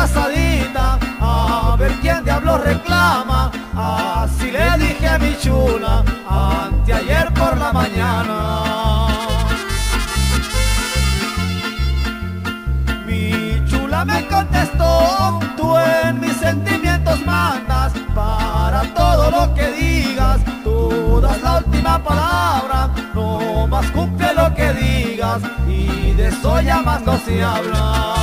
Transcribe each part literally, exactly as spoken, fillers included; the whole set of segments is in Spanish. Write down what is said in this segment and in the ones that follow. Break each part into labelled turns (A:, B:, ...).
A: pasadita, a ver quién diablo reclama. Así le dije a mi chula, anteayer por la mañana. Mi chula me contestó, tú en mis sentimientos mandas, para todo lo que digas, tú das la última palabra, no más cumple lo que digas, y de eso ya más no se habla.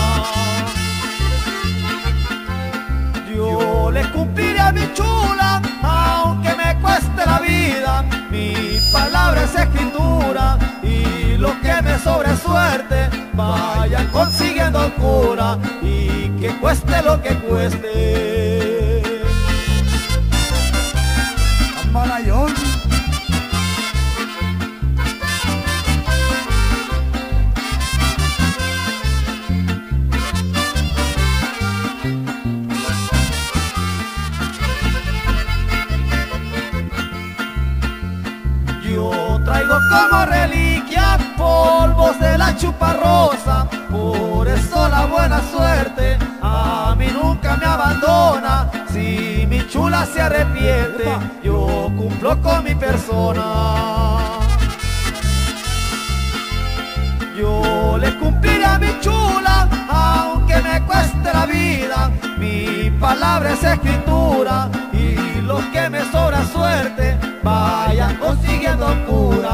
A: Yo le cumpliré a mi chula, aunque me cueste la vida, mi palabra es escritura, y lo que me sobre suerte, vayan consiguiendo cura, y que cueste lo que cueste.
B: Malayón.
A: Yo traigo como reliquia polvos de la chuparrosa, por eso la buena suerte a mí nunca me abandona. Si mi chula se arrepiente, yo cumplo con mi persona. Yo le cumpliré a mi chula, aunque me cueste la vida, mi palabra es escritura, y los que me sobra suerte, vayan consiguiendo cura.